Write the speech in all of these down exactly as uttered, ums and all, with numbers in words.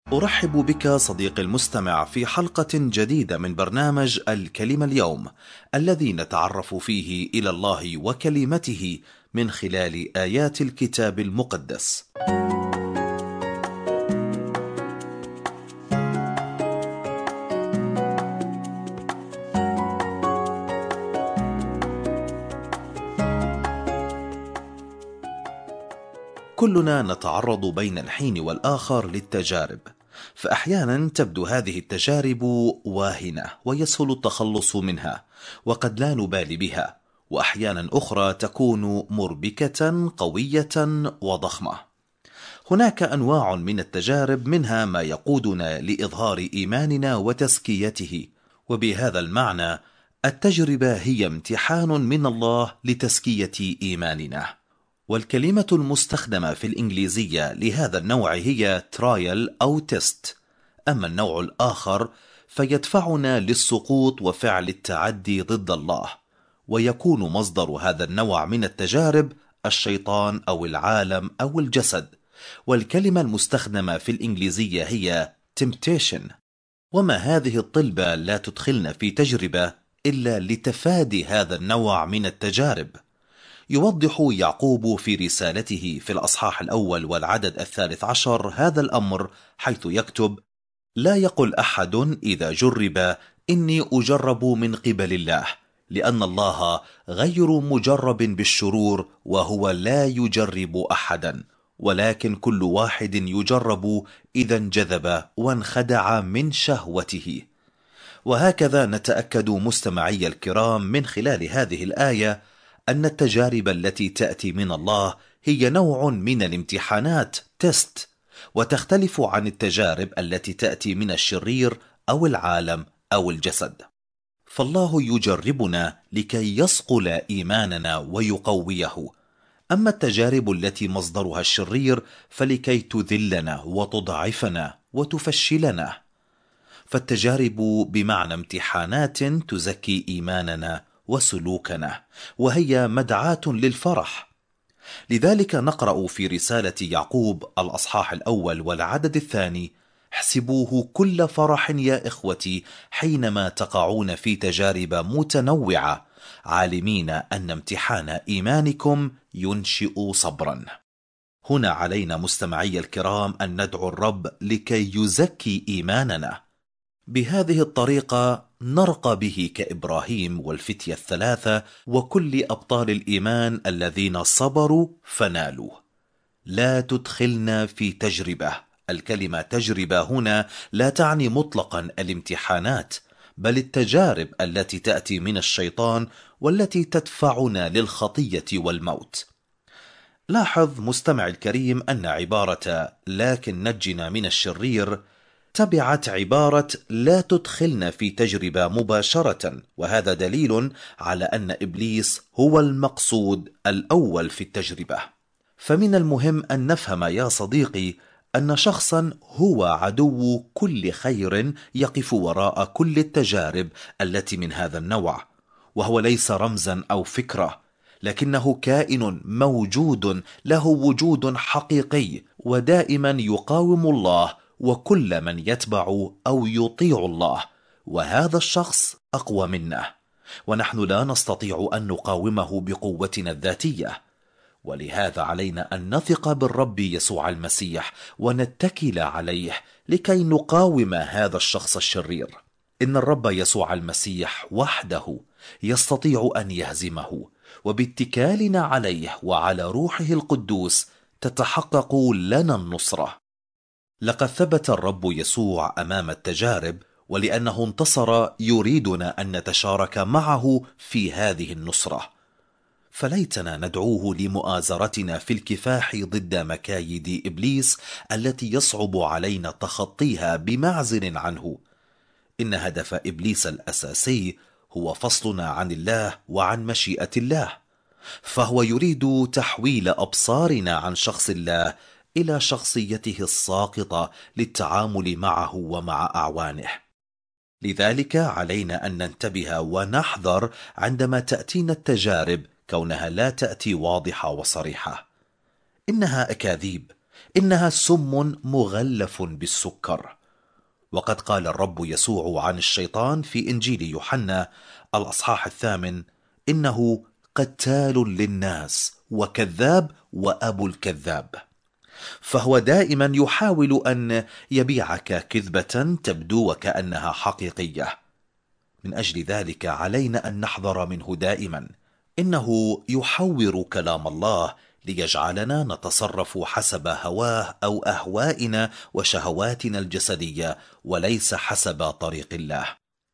أرحب بك صديقي المستمع في حلقة جديدة من برنامج الكلمة اليوم، الذي نتعرف فيه إلى الله وكلمته من خلال آيات الكتاب المقدس. كلنا نتعرض بين الحين والآخر للتجارب، فأحيانا تبدو هذه التجارب واهنة ويسهل التخلص منها وقد لا نبالي بها، وأحيانا أخرى تكون مربكة قوية وضخمة. هناك أنواع من التجارب، منها ما يقودنا لإظهار إيماننا وتزكيته، وبهذا المعنى التجربة هي امتحان من الله لتزكية إيماننا. والكلمة المستخدمة في الإنجليزية لهذا النوع هي trial أو test، أما النوع الآخر فيدفعنا للسقوط وفعل التعدي ضد الله، ويكون مصدر هذا النوع من التجارب الشيطان أو العالم أو الجسد. والكلمة المستخدمة في الإنجليزية هي temptation. وما هذه الطلبة لا تدخلنا في تجربة إلا لتفادي هذا النوع من التجارب. يوضح يعقوب في رسالته في الأصحاح الأول والعدد الثالث عشر هذا الأمر، حيث يكتب: لا يقل أحد إذا جرب إني أجرب من قبل الله، لأن الله غير مجرب بالشرور وهو لا يجرب أحدا، ولكن كل واحد يجرب إذا انجذب وانخدع من شهوته. وهكذا نتأكد مستمعي الكرام من خلال هذه الآية أن التجارب التي تأتي من الله هي نوع من الامتحانات تست، وتختلف عن التجارب التي تأتي من الشرير أو العالم أو الجسد. فالله يجربنا لكي يصقل إيماننا ويقويه، أما التجارب التي مصدرها الشرير فلكي تذلنا وتضعفنا وتفشلنا. فالتجارب بمعنى امتحانات تزكي إيماننا وسلوكنا، وهي مدعاة للفرح. لذلك نقرأ في رسالة يعقوب الأصحاح الأول والعدد الثاني: احسبوه كل فرح يا إخوتي حينما تقعون في تجارب متنوعة، عالمين أن امتحان إيمانكم ينشئ صبرا. هنا علينا مستمعي الكرام أن ندعو الرب لكي يزكي إيماننا. بهذه الطريقة نرقى به كإبراهيم والفتية الثلاثة وكل أبطال الإيمان الذين صبروا فنالوا. لا تدخلنا في تجربة. الكلمة تجربة هنا لا تعني مطلقا الامتحانات، بل التجارب التي تأتي من الشيطان والتي تدفعنا للخطية والموت. لاحظ مستمع الكريم أن عبارة لكن نجنا من الشرير تبعت عبارة لا تدخلنا في تجربة مباشرة، وهذا دليل على أن إبليس هو المقصود الأول في التجربة. فمن المهم أن نفهم يا صديقي أن شخصا هو عدو كل خير يقف وراء كل التجارب التي من هذا النوع، وهو ليس رمزا أو فكرة، لكنه كائن موجود له وجود حقيقي ودائما يقاوم الله وكل من يتبع أو يطيع الله، وهذا الشخص أقوى منا، ونحن لا نستطيع أن نقاومه بقوتنا الذاتية. ولهذا علينا أن نثق بالرب يسوع المسيح ونتكل عليه لكي نقاوم هذا الشخص الشرير. إن الرب يسوع المسيح وحده يستطيع أن يهزمه، وباتكالنا عليه وعلى روحه القدوس تتحقق لنا النصرة. لقد ثبت الرب يسوع أمام التجارب، ولأنه انتصر يريدنا أن نتشارك معه في هذه النصرة. فليتنا ندعوه لمؤازرتنا في الكفاح ضد مكايد إبليس التي يصعب علينا تخطيها بمعزل عنه. إن هدف إبليس الأساسي هو فصلنا عن الله وعن مشيئة الله، فهو يريد تحويل أبصارنا عن شخص الله إلى شخصيته الساقطة للتعامل معه ومع أعوانه. لذلك علينا أن ننتبه ونحذر عندما تأتينا التجارب، كونها لا تأتي واضحة وصريحة. إنها أكاذيب، إنها سم مغلف بالسكر. وقد قال الرب يسوع عن الشيطان في إنجيل يوحنا الأصحاح الثامن: إنه قتال للناس وكذاب وأبو الكذاب. فهو دائما يحاول أن يبيعك كذبة تبدو وكأنها حقيقية. من أجل ذلك علينا أن نحذر منه دائما. إنه يحور كلام الله ليجعلنا نتصرف حسب هواه أو أهوائنا وشهواتنا الجسدية، وليس حسب طريق الله.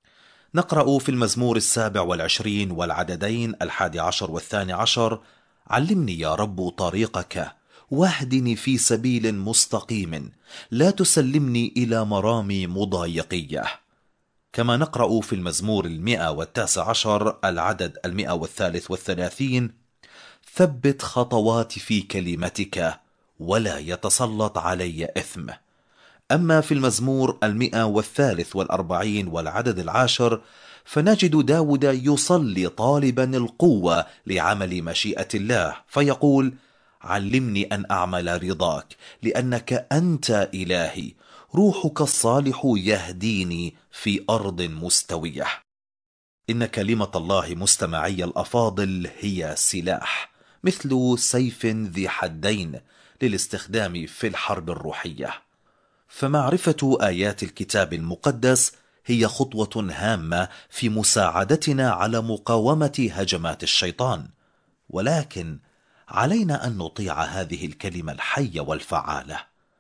نقرأ في المزمور السابع والعشرين والعددين الحادي عشر والثاني عشر: علمني يا رب طريقك، واهدني في سبيل مستقيم، لا تسلمني إلى مرامي مضايقية. كما نقرأ في المزمور المئة والتاسع عشر العدد المئة والثالث والثلاثين: ثبت خطواتي في كلمتك، ولا يتسلط علي إثم. أما في المزمور المئة والثالث والأربعين والعدد العاشر فنجد داود يصلي طالبا القوة لعمل مشيئة الله، فيقول: علمني أن أعمل رضاك، لأنك أنت إلهي، روحك الصالح يهديني في أرض مستوية. إن كلمة الله مستمعي الأفاضل هي سلاح، مثل سيف ذي حدين للاستخدام في الحرب الروحية. فمعرفة آيات الكتاب المقدس هي خطوة هامة في مساعدتنا على مقاومة هجمات الشيطان، ولكن علينا أن نطيع هذه الكلمة الحية والفعالة.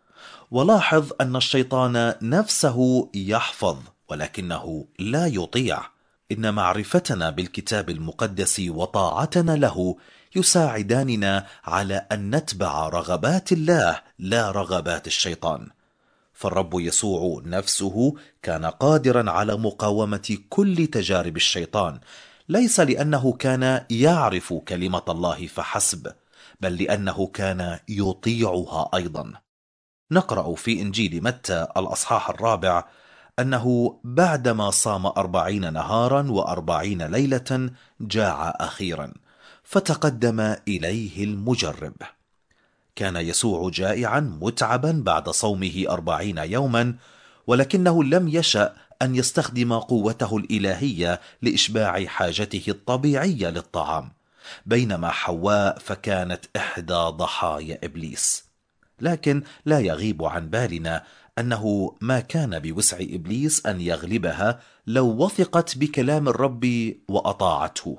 ولاحظ أن الشيطان نفسه يحفظ ولكنه لا يطيع. إن معرفتنا بالكتاب المقدس وطاعتنا له يساعداننا على أن نتبع رغبات الله لا رغبات الشيطان. فالرب يسوع نفسه كان قادرا على مقاومة كل تجارب الشيطان، ليس لأنه كان يعرف كلمة الله فحسب، بل لأنه كان يطيعها أيضا. نقرأ في إنجيل متى الأصحاح الرابع أنه بعدما صام أربعين نهارا وأربعين ليلة جاع أخيرا، فتقدم إليه المجرب. كان يسوع جائعا متعبا بعد صومه أربعين يوما، ولكنه لم يشأ أن يستخدم قوته الإلهية لإشباع حاجته الطبيعية للطعام، بينما حواء فكانت إحدى ضحايا إبليس. لكن لا يغيب عن بالنا أنه ما كان بوسع إبليس أن يغلبها لو وثقت بكلام الرب وأطاعته.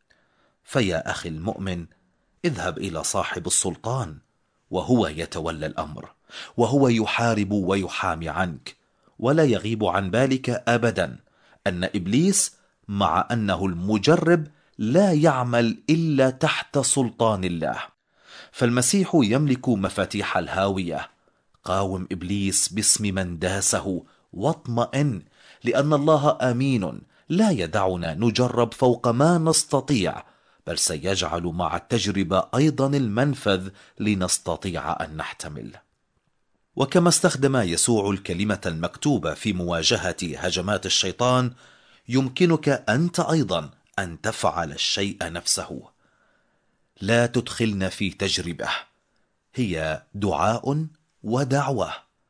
فيا أخي المؤمن، اذهب إلى صاحب السلطان وهو يتولى الأمر، وهو يحارب ويحامي عنك. ولا يغيب عن بالك أبدا أن إبليس مع أنه المجرب لا يعمل إلا تحت سلطان الله، فالمسيح يملك مفاتيح الهاوية. قاوم إبليس باسم من داسه واطمئن، لأن الله أمين لا يدعنا نجرب فوق ما نستطيع، بل سيجعل مع التجربة أيضا المنفذ لنستطيع أن نحتمل. وكما استخدم يسوع الكلمة المكتوبة في مواجهة هجمات الشيطان، يمكنك أنت أيضا أن تفعل الشيء نفسه. لا تدخلنا في تجربة، هي دعاء ودعوة.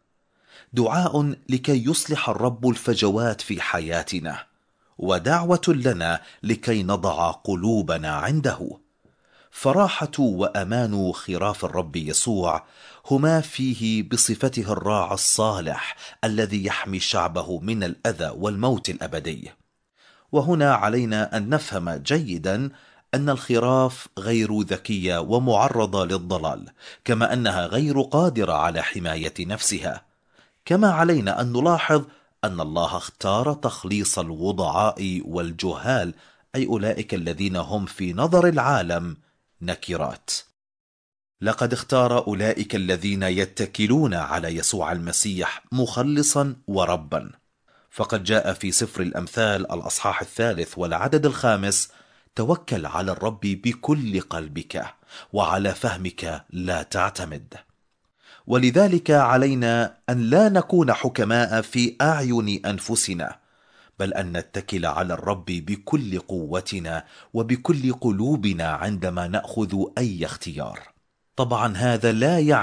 دعاء لكي يصلح الرب الفجوات في حياتنا، ودعوة لنا لكي نضع قلوبنا عنده. فراحة وأمان خراف الرب يسوع هما فيه بصفته الراعي الصالح الذي يحمي شعبه من الأذى والموت الأبدي. وهنا علينا أن نفهم جيدا أن الخراف غير ذكية ومعرضة للضلال، كما أنها غير قادرة على حماية نفسها. كما علينا أن نلاحظ أن الله اختار تخليص الوضعاء والجهال، أي أولئك الذين هم في نظر العالم نكرات. لقد اختار أولئك الذين يتكلون على يسوع المسيح مخلصا وربا. فقد جاء في سفر الأمثال الأصحاح الثالث والعدد الخامس: توكل على الرب بكل قلبك، وعلى فهمك لا تعتمد. ولذلك علينا أن لا نكون حكماء في أعين أنفسنا، بل أن نتكل على الرب بكل قوتنا وبكل قلوبنا عندما نأخذ أي اختيار. طبعا هذا لا يعني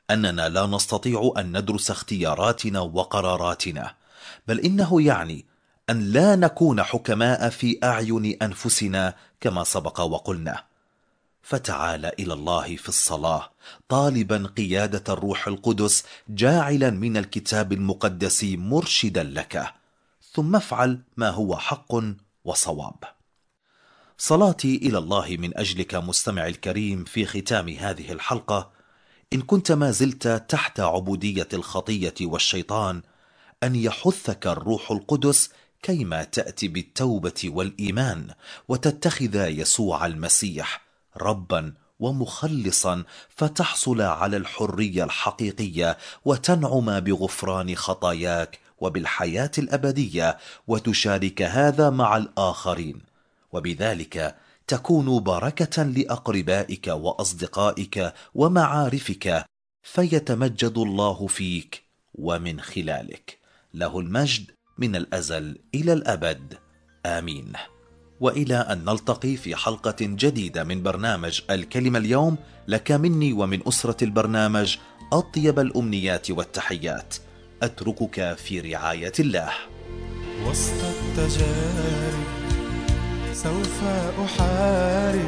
أننا لا نستطيع أن ندرس اختياراتنا وقراراتنا، بل إنه يعني أن لا نكون حكماء في أعين أنفسنا كما سبق وقلنا. فتعال إلى الله في الصلاة طالبا قيادة الروح القدس، جاعلا من الكتاب المقدس مرشدا لك، ثم افعل ما هو حق وصواب. صلاتي إلى الله من أجلك مستمع الكريم في ختام هذه الحلقة، إن كنت ما زلت تحت عبودية الخطية والشيطان، أن يحثك الروح القدس كيما تأتي بالتوبة والإيمان وتتخذ يسوع المسيح ربا ومخلصا، فتحصل على الحرية الحقيقية وتنعم بغفران خطاياك وبالحياة الأبدية، وتشارك هذا مع الآخرين، وبذلك تكون بركة لأقربائك وأصدقائك ومعارفك، فيتمجد الله فيك ومن خلالك. له المجد من الأزل إلى الأبد، آمين. وإلى أن نلتقي في حلقة جديدة من برنامج الكلمة اليوم، لك مني ومن أسرة البرنامج أطيب الأمنيات والتحيات. أتركك في رعاية الله. وسط التجارب سوف أحارب،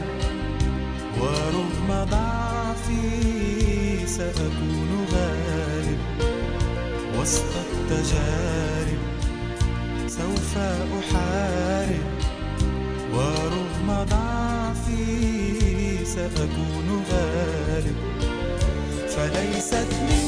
ورغم ضعفي سأكون غالب. وسط التجارب سوف أحارب، ورغم ضعفي سأكون غالب. فليست لي